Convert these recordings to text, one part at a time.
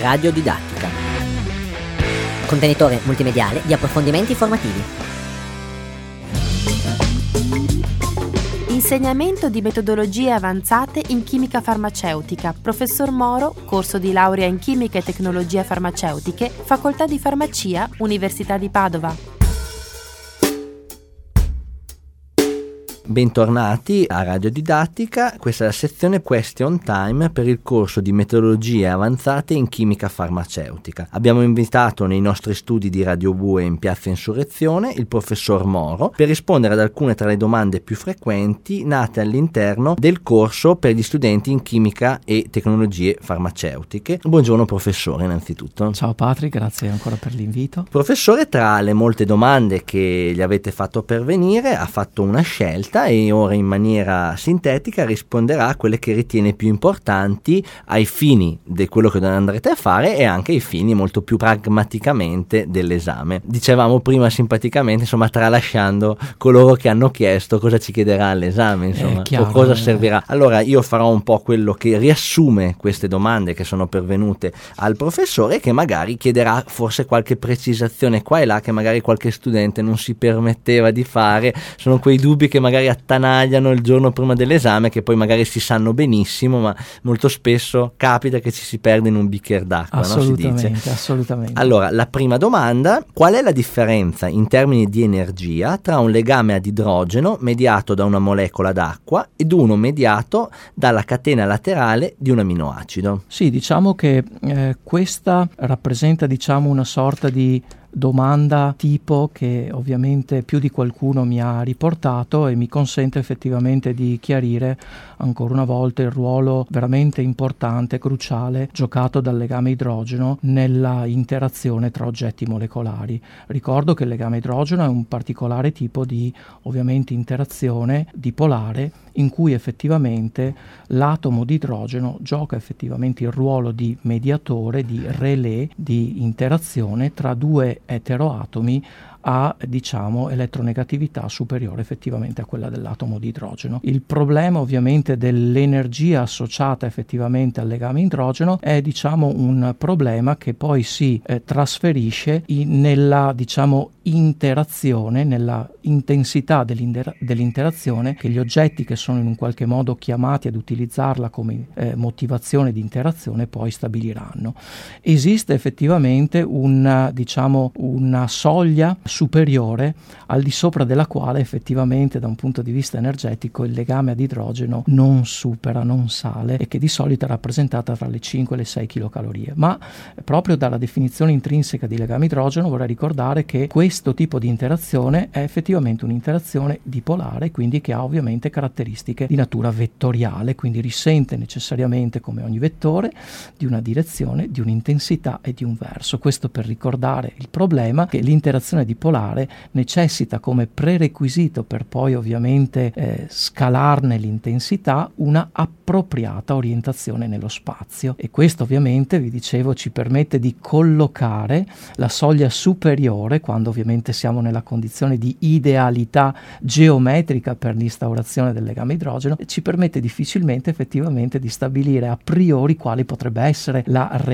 Radiodidattica. Contenitore multimediale di approfondimenti formativi. Insegnamento di metodologie avanzate in chimica farmaceutica. Professor Moro, corso di laurea in chimica e tecnologie farmaceutiche, Facoltà di Farmacia, Università di Padova. Bentornati a Radiodidattica, questa è la sezione Question Time per il corso di metodologie avanzate in chimica farmaceutica. Abbiamo invitato nei nostri studi di Radio Bue in Piazza Insurrezione il professor Moro per rispondere ad alcune tra le domande più frequenti nate all'interno del corso per gli studenti in chimica e tecnologie farmaceutiche. Buongiorno professore, innanzitutto. Ciao Patrick, grazie ancora per l'invito. Professore, tra le molte domande che gli avete fatto pervenire ha fatto una scelta e ora in maniera sintetica risponderà a quelle che ritiene più importanti ai fini di quello che andrete a fare e anche ai fini molto più pragmaticamente dell'esame. Dicevamo prima simpaticamente, insomma, tralasciando coloro che hanno chiesto cosa ci chiederà all'esame, insomma, chiaro, o cosa servirà. Allora io farò un po' quello che riassume queste domande che sono pervenute al professore, che magari chiederà forse qualche precisazione qua e là che magari qualche studente non si permetteva di fare. Sono quei dubbi che magari attanagliano il giorno prima dell'esame, che poi magari si sanno benissimo, ma molto spesso capita che ci si perde in un bicchiere d'acqua. Assolutamente, no? Si dice. assolutamente. Allora, la prima domanda: qual è la differenza in termini di energia tra un legame ad idrogeno mediato da una molecola d'acqua ed uno mediato dalla catena laterale di un aminoacido? Sì, diciamo che questa rappresenta, una sorta di domanda tipo che ovviamente più di qualcuno mi ha riportato e mi consente effettivamente di chiarire ancora una volta il ruolo veramente importante, cruciale, giocato dal legame idrogeno nella interazione tra oggetti molecolari. Ricordo che il legame idrogeno è un particolare tipo di ovviamente interazione dipolare in cui effettivamente l'atomo di idrogeno gioca effettivamente il ruolo di mediatore, di relè, di interazione tra due eteroatomi a elettronegatività superiore effettivamente a quella dell'atomo di idrogeno. Il problema ovviamente dell'energia associata effettivamente al legame idrogeno è un problema che poi si trasferisce nella interazione, nella intensità dell'interazione che gli oggetti che sono in un qualche modo chiamati ad utilizzarla come motivazione di interazione poi stabiliranno. Esiste effettivamente una soglia superiore al di sopra della quale effettivamente da un punto di vista energetico il legame ad idrogeno non supera, non sale, e che di solito è rappresentata tra le 5 e le 6 kcal. Ma proprio dalla definizione intrinseca di legame idrogeno vorrei ricordare che questo tipo di interazione è effettivamente un'interazione dipolare, quindi che ha ovviamente caratteristiche di natura vettoriale, quindi risente necessariamente, come ogni vettore, di una direzione, di un'intensità e di un verso. Questo per ricordare il problema che l'interazione dipolare necessita come prerequisito per poi ovviamente scalarne l'intensità una appropriata orientazione nello spazio, e questo ovviamente, vi dicevo, ci permette di collocare la soglia superiore, quando ovviamente siamo nella condizione di idealità geometrica per l'instaurazione del legame idrogeno, e ci permette difficilmente effettivamente di stabilire a priori quale potrebbe essere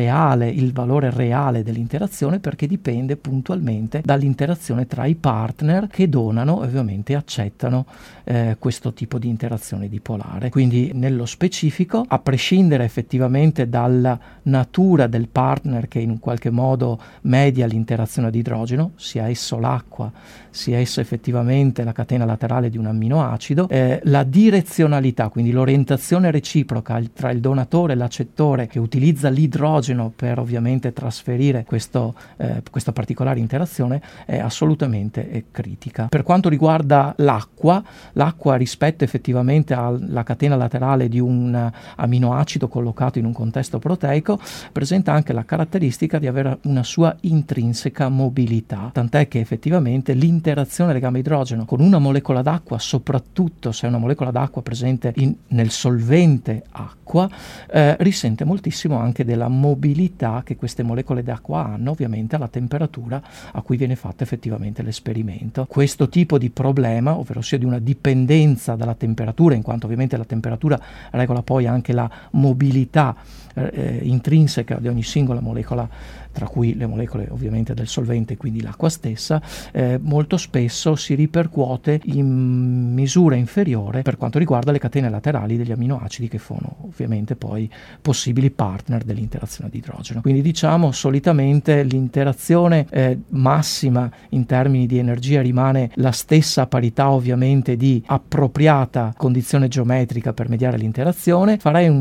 il valore reale dell'interazione, perché dipende puntualmente dall'interazione tra i partner che donano e ovviamente accettano questo tipo di interazione dipolare. Quindi nello specifico, a prescindere effettivamente dalla natura del partner che in un qualche modo media l'interazione di idrogeno, sia esso l'acqua, sia esso effettivamente la catena laterale di un amminoacido, la direzionalità, quindi l'orientazione reciproca tra il donatore e l'accettore che utilizza l'idrogeno per ovviamente trasferire questa particolare interazione, è assolutamente critica. Per quanto riguarda l'acqua rispetto effettivamente alla catena laterale di un amminoacido collocato in un contesto proteico presenta anche la caratteristica di avere una sua intrinseca mobilità, tant'è che effettivamente l'interazione legame idrogeno con una molecola d'acqua, soprattutto se è una molecola d'acqua presente nel solvente acqua, risente moltissimo anche della mobilità che queste molecole d'acqua hanno ovviamente alla temperatura a cui viene fatta effettivamente effettivamente l'esperimento. Questo tipo di problema, ovvero sia di una dipendenza dalla temperatura, in quanto ovviamente la temperatura regola poi anche la mobilità intrinseca di ogni singola molecola, tra cui le molecole ovviamente del solvente, quindi l'acqua stessa, molto spesso si ripercuote in misura inferiore per quanto riguarda le catene laterali degli aminoacidi, che sono ovviamente poi possibili partner dell'interazione di idrogeno. Quindi diciamo solitamente l'interazione massima in termini di energia rimane la stessa, a parità ovviamente di appropriata condizione geometrica per mediare l'interazione.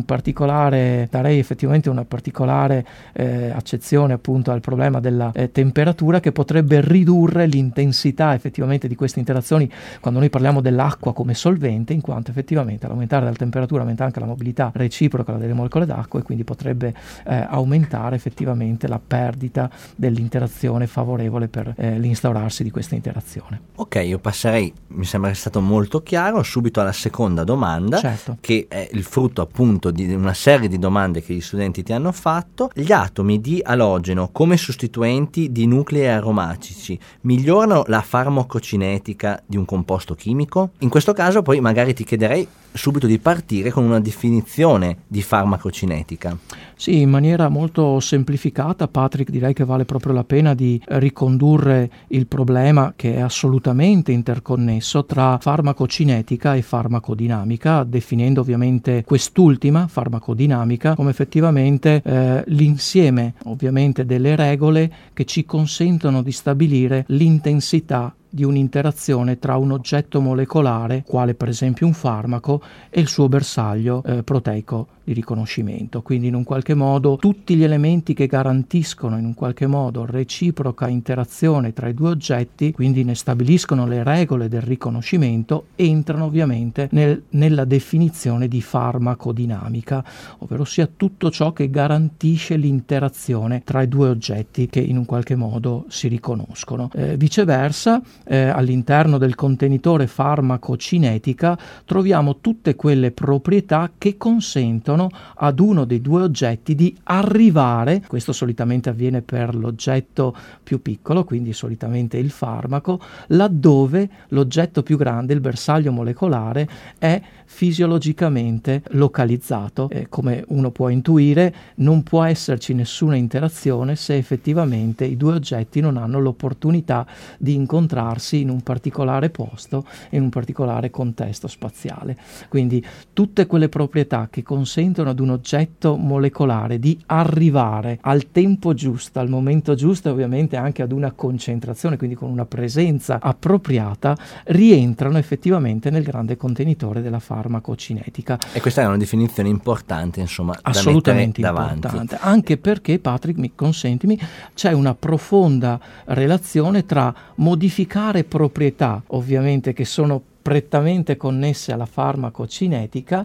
Darei effettivamente una particolare accezione appunto al problema della temperatura, che potrebbe ridurre l'intensità effettivamente di queste interazioni quando noi parliamo dell'acqua come solvente, in quanto effettivamente all'aumentare la temperatura aumenta anche la mobilità reciproca delle molecole d'acqua, e quindi potrebbe aumentare effettivamente la perdita dell'interazione favorevole per l'instaurarsi di questa interazione. Ok, io passerei, mi sembra stato molto chiaro, subito alla seconda domanda, certo, che è il frutto appunto di una serie di domande che gli studenti ti hanno fatto. Gli atomi di alogeno come sostituenti di nuclei aromatici migliorano la farmacocinetica di un composto chimico? In questo caso poi magari ti chiederei subito di partire con una definizione di farmacocinetica. Sì, in maniera molto semplificata, Patrick, direi che vale proprio la pena di ricondurre il problema, che è assolutamente interconnesso, tra farmacocinetica e farmacodinamica, definendo ovviamente quest'ultima, farmacodinamica, come effettivamente l'insieme ovviamente delle regole che ci consentono di stabilire l'intensità di un'interazione tra un oggetto molecolare, quale per esempio un farmaco, e il suo bersaglio proteico di riconoscimento. Quindi in un qualche modo tutti gli elementi che garantiscono in un qualche modo reciproca interazione tra i due oggetti, quindi ne stabiliscono le regole del riconoscimento, entrano ovviamente nella definizione di farmacodinamica, ovvero sia tutto ciò che garantisce l'interazione tra i due oggetti che in un qualche modo si riconoscono. Viceversa, all'interno del contenitore farmacocinetica troviamo tutte quelle proprietà che consentono ad uno dei due oggetti di arrivare, questo solitamente avviene per l'oggetto più piccolo, quindi solitamente il farmaco, laddove l'oggetto più grande, il bersaglio molecolare, è fisiologicamente localizzato. Come uno può intuire, non può esserci nessuna interazione se effettivamente i due oggetti non hanno l'opportunità di incontrarsi in un particolare posto e in un particolare contesto spaziale. Quindi tutte quelle proprietà che consentono ad un oggetto molecolare di arrivare al tempo giusto, al momento giusto, e ovviamente anche ad una concentrazione, quindi con una presenza appropriata, rientrano effettivamente nel grande contenitore della farmacocinetica. E questa è una definizione importante, insomma, assolutamente da mettere importante, davanti. anche perché, Patrick, consentimi, c'è una profonda relazione tra modificare proprietà, ovviamente, che sono prettamente connesse alla farmacocinetica,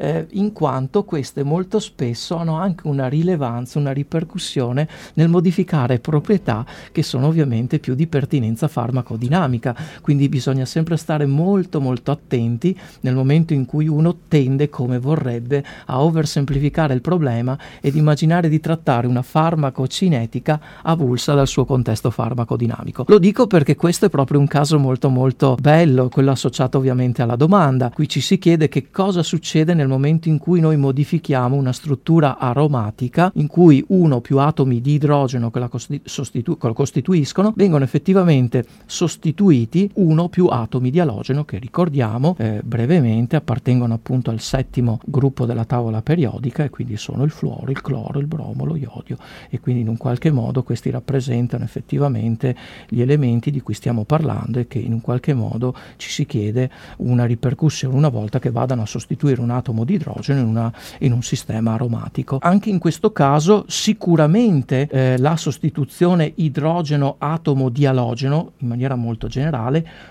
in quanto queste molto spesso hanno anche una rilevanza, una ripercussione nel modificare proprietà che sono ovviamente più di pertinenza farmacodinamica. Quindi bisogna sempre stare molto molto attenti nel momento in cui uno tende, come vorrebbe, a oversemplificare il problema ed immaginare di trattare una farmacocinetica avulsa dal suo contesto farmacodinamico. Lo dico perché questo è proprio un caso molto molto bello, quello associato ovviamente alla domanda. Qui ci si chiede che cosa succede nel momento in cui noi modifichiamo una struttura aromatica in cui uno o più atomi di idrogeno che la costituiscono vengono effettivamente sostituiti uno o più atomi di alogeno che, ricordiamo brevemente, appartengono appunto al settimo gruppo della tavola periodica, e quindi sono il fluoro, il cloro, il bromo, lo iodio, e quindi in un qualche modo questi rappresentano effettivamente gli elementi di cui stiamo parlando e che in un qualche modo ci si chiede una ripercussione una volta che vadano a sostituire un atomo di idrogeno in un sistema aromatico. Anche in questo caso sicuramente la sostituzione idrogeno atomo di alogeno, in maniera molto generale,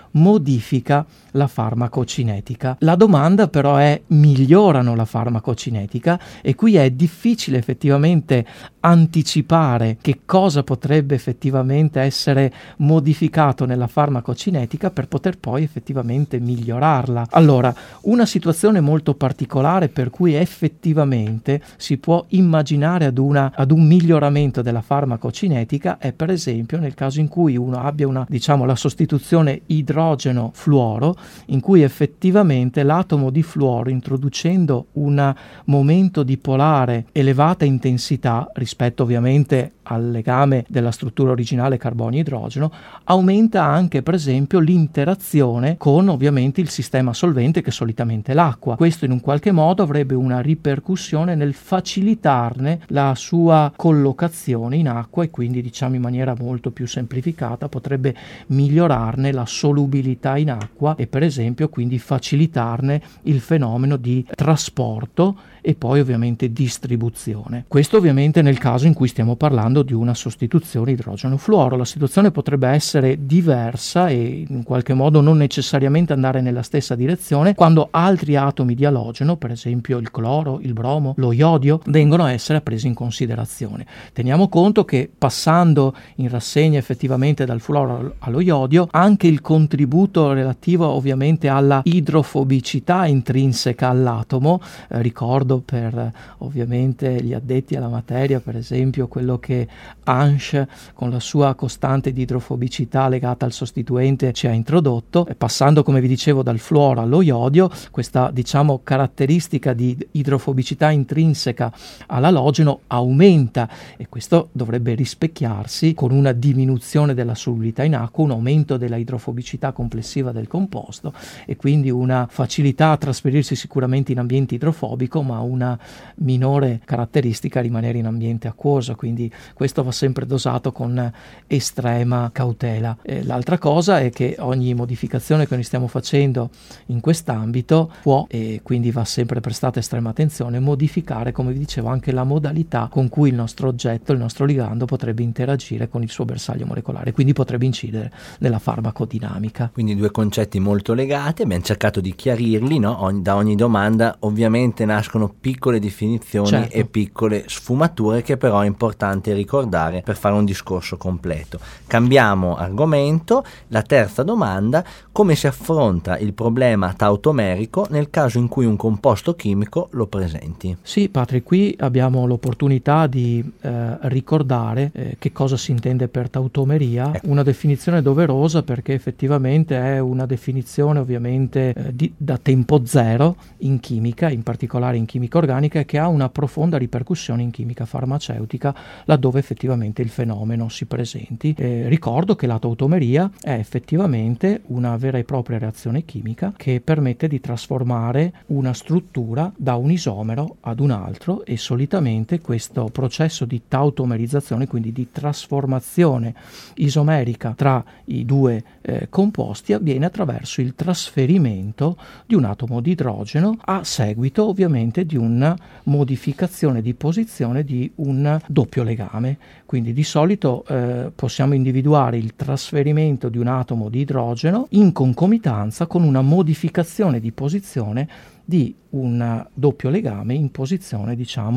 modifica la farmacocinetica. La domanda però è: migliorano la farmacocinetica? E qui è difficile effettivamente anticipare che cosa potrebbe effettivamente essere modificato nella farmacocinetica per poter poi effettivamente migliorarla. Allora, una situazione molto particolare per cui effettivamente si può immaginare ad un miglioramento della farmacocinetica è per esempio nel caso in cui uno abbia la sostituzione idrogeno-fluoro, in cui effettivamente l'atomo di fluoro, introducendo un momento dipolare elevata intensità rispetto ovviamente al legame della struttura originale carbonio-idrogeno, aumenta anche per esempio l'interazione con ovviamente il sistema solvente che è solitamente l'acqua. Questo in un qualche modo avrebbe una ripercussione nel facilitarne la sua collocazione in acqua e quindi in maniera molto più semplificata potrebbe migliorarne la solubilità in acqua e per esempio quindi facilitarne il fenomeno di trasporto e poi ovviamente distribuzione. Questo ovviamente nel caso in cui stiamo parlando di una sostituzione idrogeno-fluoro. La situazione potrebbe essere diversa e in qualche modo non necessariamente andare nella stessa direzione quando altri atomi di alogeno, per esempio il cloro, il bromo, lo iodio, vengono a essere presi in considerazione. Teniamo conto che passando in rassegna effettivamente dal fluoro allo iodio, anche il contributo relativo ovviamente alla idrofobicità intrinseca all'atomo, ricordo per ovviamente gli addetti alla materia, per esempio quello che Hansch con la sua costante di idrofobicità legata al sostituente ci ha introdotto, passando come vi dicevo dal fluoro allo iodio, questa caratteristica di idrofobicità intrinseca all'alogeno aumenta e questo dovrebbe rispecchiarsi con una diminuzione della solubilità in acqua, un aumento della idrofobicità complessiva del composto e quindi una facilità a trasferirsi sicuramente in ambiente idrofobico, ma una minore caratteristica a rimanere in ambiente acquoso, quindi questo va sempre dosato con estrema cautela. L'altra cosa è che ogni modificazione che noi stiamo facendo in quest'ambito può, e quindi va sempre prestata estrema attenzione, modificare, come vi dicevo, anche la modalità con cui il nostro oggetto, il nostro ligando potrebbe interagire con il suo bersaglio molecolare, quindi potrebbe incidere nella farmacodinamica. Quindi due concetti molto legati, abbiamo cercato di chiarirli, no? Da ogni domanda ovviamente nascono piccole definizioni, certo, e piccole sfumature che però è importante ricordare per fare un discorso completo. Cambiamo argomento. La terza domanda: come si affronta il problema tautomerico nel caso in cui un composto chimico lo presenti? Sì, Patrick, qui abbiamo l'opportunità di ricordare che cosa si intende per tautomeria, una definizione doverosa perché effettivamente è una definizione ovviamente da tempo zero in chimica, in particolare in chimica organica, che ha una profonda ripercussione in chimica farmaceutica laddove effettivamente il fenomeno si presenti. Ricordo che la tautomeria è effettivamente una vera e propria reazione chimica che permette di trasformare una struttura da un isomero ad un altro e solitamente questo processo di tautomerizzazione, quindi di trasformazione isomerica tra i due composti, avviene attraverso il trasferimento di un atomo di idrogeno a seguito ovviamente di una modificazione di posizione di un doppio legame. Quindi di solito possiamo individuare il trasferimento di un atomo di idrogeno in concomitanza con una modificazione di posizione di un doppio legame in posizione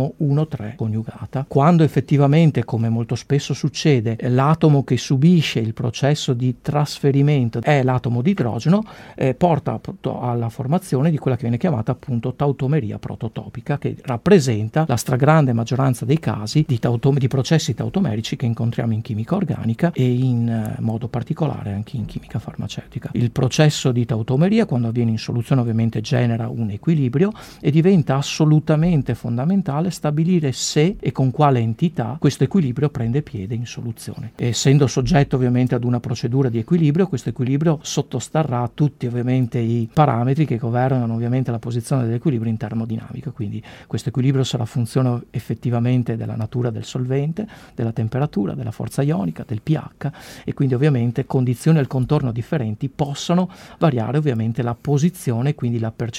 1-3 coniugata. Quando effettivamente, come molto spesso succede, l'atomo che subisce il processo di trasferimento è l'atomo di idrogeno, porta alla formazione di quella che viene chiamata appunto tautomeria prototopica, che rappresenta la stragrande maggioranza dei casi di processi tautomerici che incontriamo in chimica organica e in modo particolare anche in chimica farmaceutica. Il processo di tautomeria, quando avviene in soluzione, ovviamente genera un equilibrio e diventa assolutamente fondamentale stabilire se e con quale entità questo equilibrio prende piede in soluzione. Essendo soggetto ovviamente ad una procedura di equilibrio, questo equilibrio sottostarrà a tutti ovviamente i parametri che governano ovviamente la posizione dell'equilibrio in termodinamica, quindi questo equilibrio sarà funzione effettivamente della natura del solvente, della temperatura, della forza ionica, del pH e quindi ovviamente condizioni al contorno differenti possono variare ovviamente la posizione, quindi la percentuale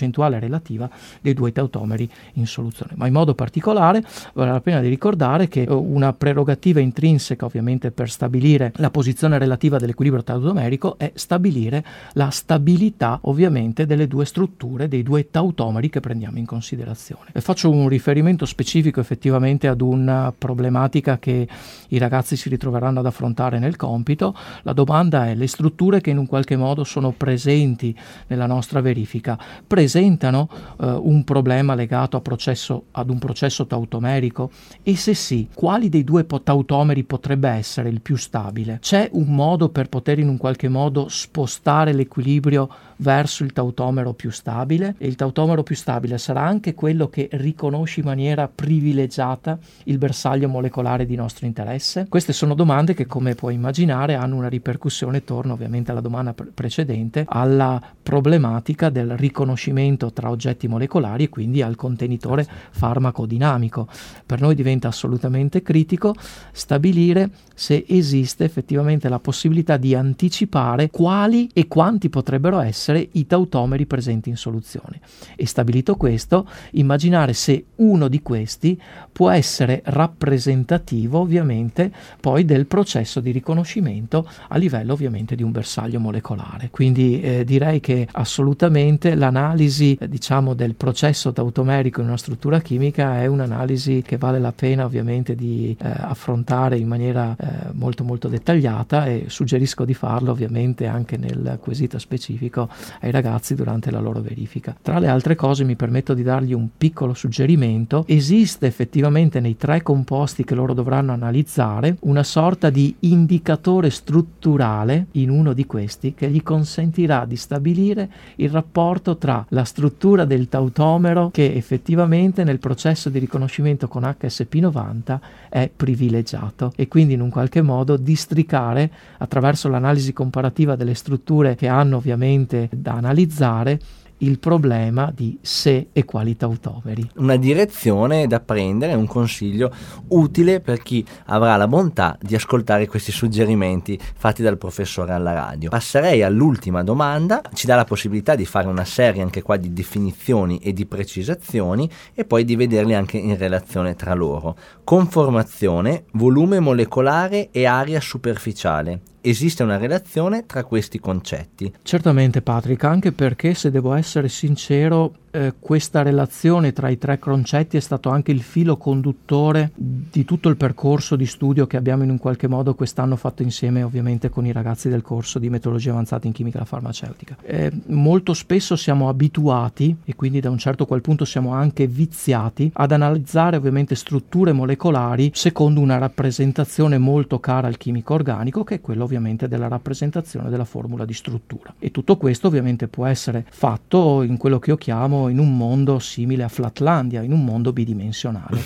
relativa dei due tautomeri in soluzione. Ma in modo particolare vale la pena di ricordare che una prerogativa intrinseca ovviamente per stabilire la posizione relativa dell'equilibrio tautomerico è stabilire la stabilità ovviamente delle due strutture, dei due tautomeri che prendiamo in considerazione. E faccio un riferimento specifico effettivamente ad una problematica che i ragazzi si ritroveranno ad affrontare nel compito. La domanda è: le strutture che in un qualche modo sono presenti nella nostra verifica presentano un problema legato ad un processo tautomerico? E se sì, quali dei due tautomeri potrebbe essere il più stabile? C'è un modo per poter in un qualche modo spostare l'equilibrio verso il tautomero più stabile? E il tautomero più stabile sarà anche quello che riconosce in maniera privilegiata il bersaglio molecolare di nostro interesse? Queste sono domande che, come puoi immaginare, hanno una ripercussione, torno ovviamente alla domanda precedente, alla problematica del riconoscimento tra oggetti molecolari e quindi al contenitore farmacodinamico. Per noi diventa assolutamente critico stabilire se esiste effettivamente la possibilità di anticipare quali e quanti potrebbero essere i tautomeri presenti in soluzione. E stabilito questo, immaginare se uno di questi può essere rappresentativo ovviamente poi del processo di riconoscimento a livello ovviamente di un bersaglio molecolare. Quindi direi che assolutamente l'analisi del processo tautomerico in una struttura chimica è un'analisi che vale la pena ovviamente di affrontare in maniera molto molto dettagliata, e suggerisco di farlo ovviamente anche nel quesito specifico ai ragazzi durante la loro verifica. Tra le altre cose mi permetto di dargli un piccolo suggerimento: esiste effettivamente nei 3 composti che loro dovranno analizzare una sorta di indicatore strutturale in uno di questi che gli consentirà di stabilire il rapporto tra la struttura del tautomero che effettivamente nel processo di riconoscimento con HSP90 è privilegiato, e quindi in un qualche modo districare attraverso l'analisi comparativa delle strutture che hanno ovviamente da analizzare il problema di se e quali tautomeri. Una direzione da prendere, un consiglio utile per chi avrà la bontà di ascoltare questi suggerimenti fatti dal professore alla radio. Passerei all'ultima domanda, ci dà la possibilità di fare una serie anche qua di definizioni e di precisazioni e poi di vederli anche in relazione tra loro. Conformazione, volume molecolare e area superficiale. Esiste una relazione tra questi concetti? Certamente, Patrick, anche perché, se devo essere sincero, questa relazione tra i 3 concetti è stato anche il filo conduttore di tutto il percorso di studio che abbiamo in un qualche modo quest'anno fatto insieme ovviamente con i ragazzi del corso di metodologia avanzata in chimica farmaceutica. Molto spesso siamo abituati, e quindi da un certo qual punto siamo anche viziati, ad analizzare ovviamente strutture molecolari secondo una rappresentazione molto cara al chimico organico, che è quella ovviamente della rappresentazione della formula di struttura. E tutto questo ovviamente può essere fatto in quello che io chiamo in un mondo simile a Flatlandia, in un mondo bidimensionale.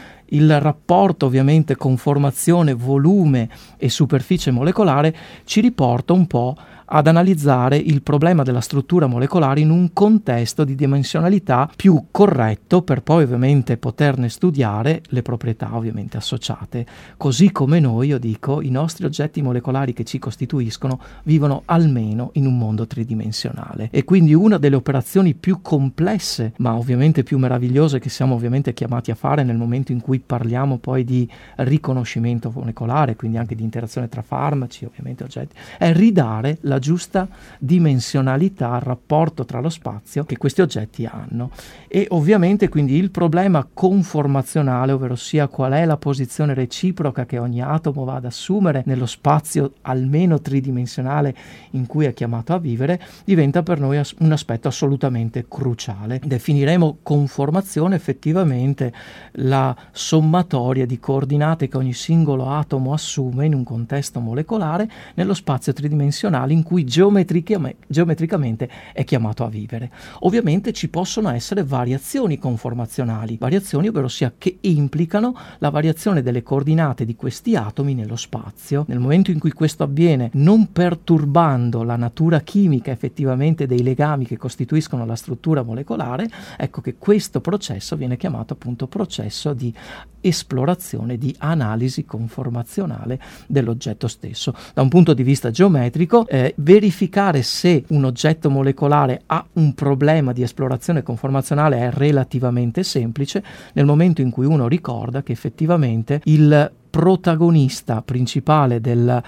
Il rapporto ovviamente conformazione, volume e superficie molecolare ci riporta un po' ad analizzare il problema della struttura molecolare in un contesto di dimensionalità più corretto, per poi ovviamente poterne studiare le proprietà ovviamente associate. Così come noi, io dico, i nostri oggetti molecolari che ci costituiscono vivono almeno in un mondo tridimensionale, e quindi una delle operazioni più complesse ma ovviamente più meravigliose che siamo ovviamente chiamati a fare nel momento in cui parliamo poi di riconoscimento molecolare, quindi anche di interazione tra farmaci, ovviamente oggetti, è ridare la giusta dimensionalità al rapporto tra lo spazio che questi oggetti hanno. E ovviamente quindi il problema conformazionale, ovvero sia qual è la posizione reciproca che ogni atomo va ad assumere nello spazio almeno tridimensionale in cui è chiamato a vivere, diventa per noi un aspetto assolutamente cruciale. Definiremo conformazione effettivamente la sommatoria di coordinate che ogni singolo atomo assume in un contesto molecolare nello spazio tridimensionale in cui geometricamente è chiamato a vivere. Ovviamente ci possono essere variazioni conformazionali, variazioni ovvero sia che implicano la variazione delle coordinate di questi atomi nello spazio. Nel momento in cui questo avviene non perturbando la natura chimica effettivamente dei legami che costituiscono la struttura molecolare, ecco che questo processo viene chiamato appunto processo di esplorazione, di analisi conformazionale dell'oggetto stesso. Da un punto di vista geometrico, verificare se un oggetto molecolare ha un problema di esplorazione conformazionale è relativamente semplice nel momento in cui uno ricorda che effettivamente il protagonista principale del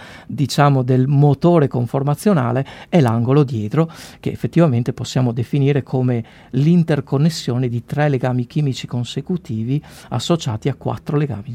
motore conformazionale è l'angolo dietro, che effettivamente possiamo definire come l'interconnessione di 3 legami chimici consecutivi associati a 4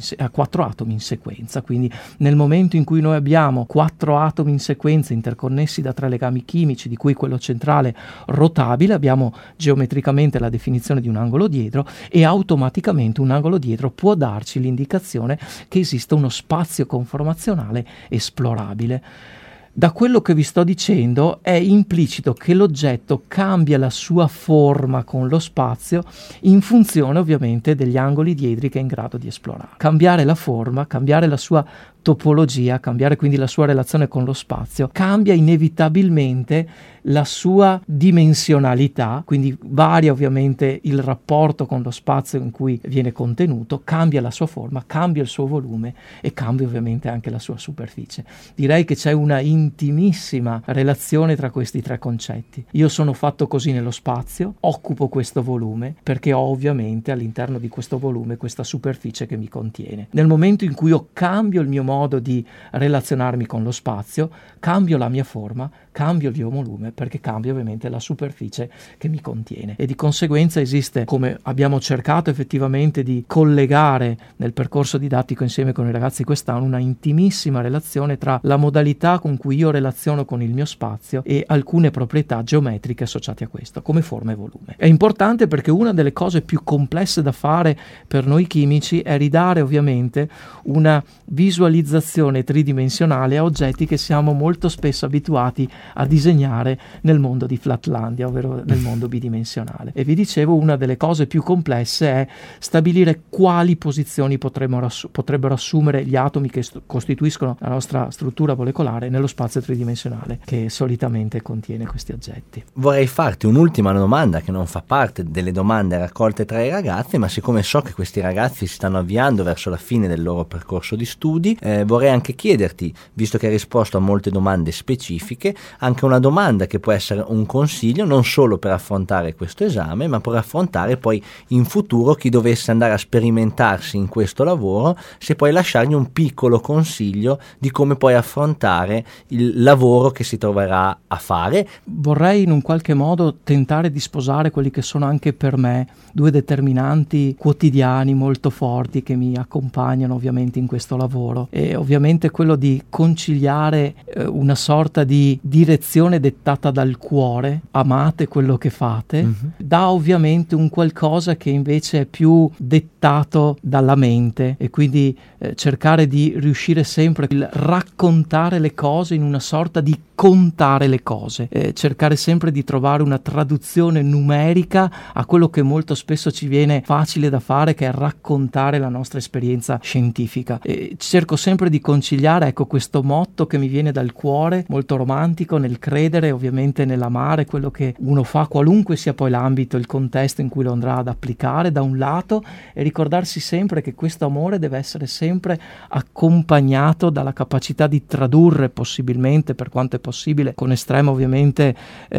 atomi in sequenza. Quindi nel momento in cui noi abbiamo 4 atomi in sequenza interconnessi da 3 legami chimici, di cui quello centrale rotabile, abbiamo geometricamente la definizione di un angolo dietro, e automaticamente un angolo dietro può darci l'indicazione che esiste uno spazio conformazionale esplorabile. Da quello che vi sto dicendo è implicito che l'oggetto cambia la sua forma con lo spazio in funzione ovviamente degli angoli diedri che è in grado di esplorare. Cambiare la forma, cambiare la sua topologia, cambiare quindi la sua relazione con lo spazio, cambia inevitabilmente la sua dimensionalità, quindi varia ovviamente il rapporto con lo spazio in cui viene contenuto, cambia la sua forma, cambia il suo volume e cambia ovviamente anche la sua superficie. Direi che c'è una intimissima relazione tra questi 3 concetti. Io sono fatto così nello spazio, occupo questo volume perché ho ovviamente all'interno di questo volume questa superficie che mi contiene. Nel momento in cui io cambio il mio modo di relazionarmi con lo spazio, cambio la mia forma, cambio il mio volume, perché cambia ovviamente la superficie che mi contiene, e di conseguenza esiste, come abbiamo cercato effettivamente di collegare nel percorso didattico insieme con i ragazzi quest'anno, una intimissima relazione tra la modalità con cui io relaziono con il mio spazio e alcune proprietà geometriche associate a questo, come forma e volume. È importante perché una delle cose più complesse da fare per noi chimici è ridare ovviamente una visualizzazione tridimensionale a oggetti che siamo molto spesso abituati a disegnare nel mondo di Flatlandia, ovvero nel mondo bidimensionale. E vi dicevo, una delle cose più complesse è stabilire quali posizioni potrebbero assumere gli atomi che costituiscono la nostra struttura molecolare nello spazio tridimensionale che solitamente contiene questi oggetti. Vorrei farti un'ultima domanda che non fa parte delle domande raccolte tra i ragazzi, ma siccome so che questi ragazzi si stanno avviando verso la fine del loro percorso di studi, vorrei anche chiederti, visto che hai risposto a molte domande specifiche, anche una domanda che può essere un consiglio non solo per affrontare questo esame, ma per affrontare poi in futuro chi dovesse andare a sperimentarsi in questo lavoro, se puoi lasciargli un piccolo consiglio di come poi affrontare il lavoro che si troverà a fare. Vorrei in un qualche modo tentare di sposare quelli che sono anche per me 2 determinanti quotidiani molto forti che mi accompagnano ovviamente in questo lavoro, e ovviamente quello di conciliare una sorta di direzione dettata dal cuore, amate quello che fate, da ovviamente un qualcosa che invece è più dettato dalla mente, e quindi cercare di riuscire sempre a raccontare le cose in una sorta di contare le cose, cercare sempre di trovare una traduzione numerica a quello che molto spesso ci viene facile da fare, che è raccontare la nostra esperienza scientifica. Cerco sempre di conciliare, ecco, questo motto che mi viene dal cuore, molto romantico, nel credere ovviamente nell'amare quello che uno fa, qualunque sia poi l'ambito, il contesto in cui lo andrà ad applicare da un lato, e ricordarsi sempre che questo amore deve essere sempre accompagnato dalla capacità di tradurre, possibilmente per quanto è possibile, con estrema ovviamente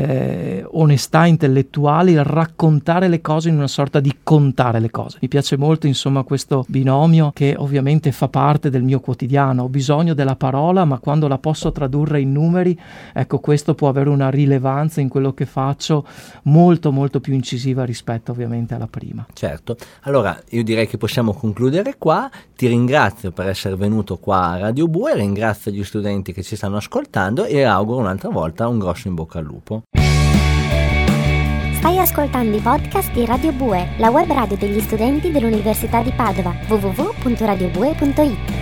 onestà intellettuale, il raccontare le cose in una sorta di contare le cose. Mi piace molto insomma questo binomio che ovviamente fa parte del mio quotidiano. Ho bisogno della parola, ma quando la posso tradurre in numeri, ecco, questo può avere una rilevanza in quello che faccio molto molto più incisiva rispetto ovviamente alla prima. Certo, allora io direi che possiamo concludere qua. Ti ringrazio per essere venuto qua a Radio Bue, ringrazio gli studenti che ci stanno ascoltando e auguro un'altra volta un grosso in bocca al lupo. Stai ascoltando i podcast di Radio Bue, la web radio degli studenti dell'Università di Padova, www.radiobue.it.